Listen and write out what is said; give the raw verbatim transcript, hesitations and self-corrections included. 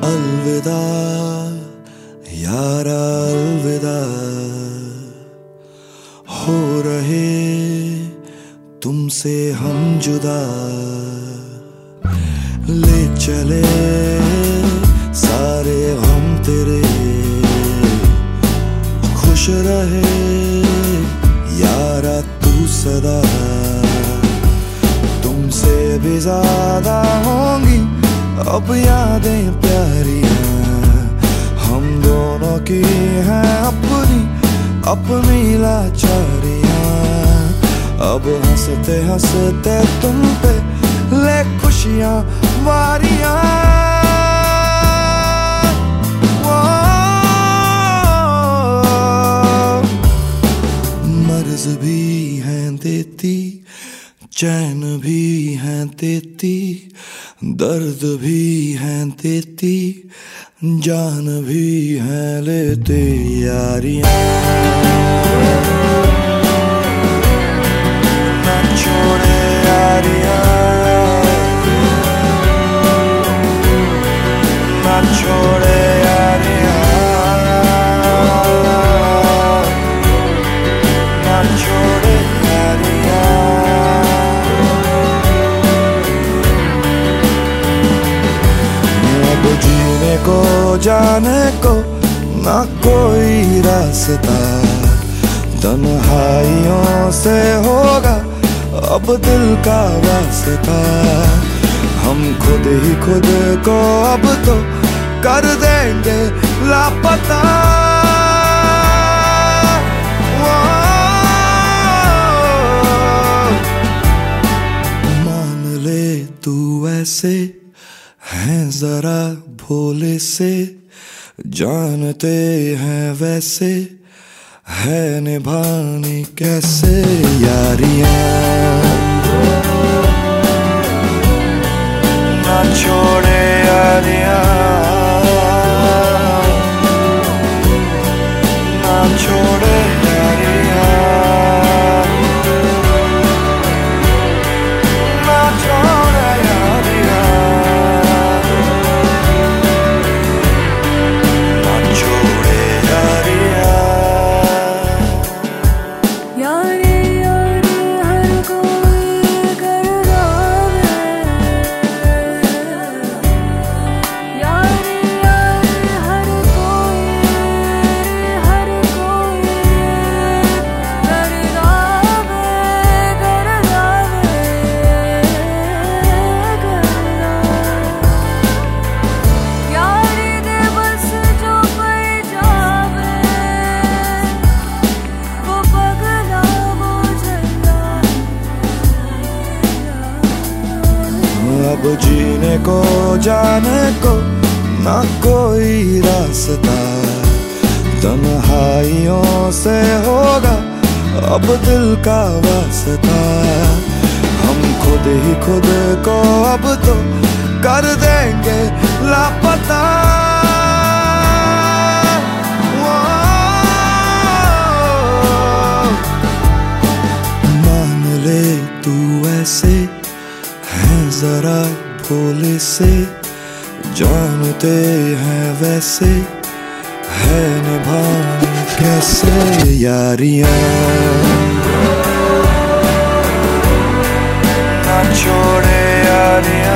अलविदा यारा अलविदा, हो रहे तुमसे हम जुदा। ले चले सारे हम तेरे, खुश रहे यारा तू सदा। तुमसे भी ज्यादा होंगी अब यादें प्यारियां, हम दोनों की हैं अपनी अपनी लाचारियां। अब हंसते हंसते तुम पे ले खुशियां वारियां। मर्ज भी हैं देती, चैन भी हैं देती, दर्द भी हैं देती, जान भी हैं लेते यारियां। ना छोड़े यारियां, ना छोड़े यारियां, ना छोड़े यारियां। जीने को जाने को ना कोई रास्ता, तन्हाइयों से होगा अब दिल का वास्ता। हम खुद ही खुद को अब तो कर देंगे लापता। मान ले तू ऐसे हैं जरा भोले से, जानते हैं वैसे है निभानी कैसे यारियां। ना छोड़े यारियां, ना छोड़े यारियां, ना छोड़े यारियां। अब जीने को जाने को ना कोई रास्ता, तन्हाइयों से होगा अब दिल का वास्ता। हम खुद ही खुद को अब तो कर देंगे लापता। मान ले तू ऐसे हैं जरा भोले से, जानते हैं वैसे है निभानी कैसे यारियां। ना छोड़े यारियां,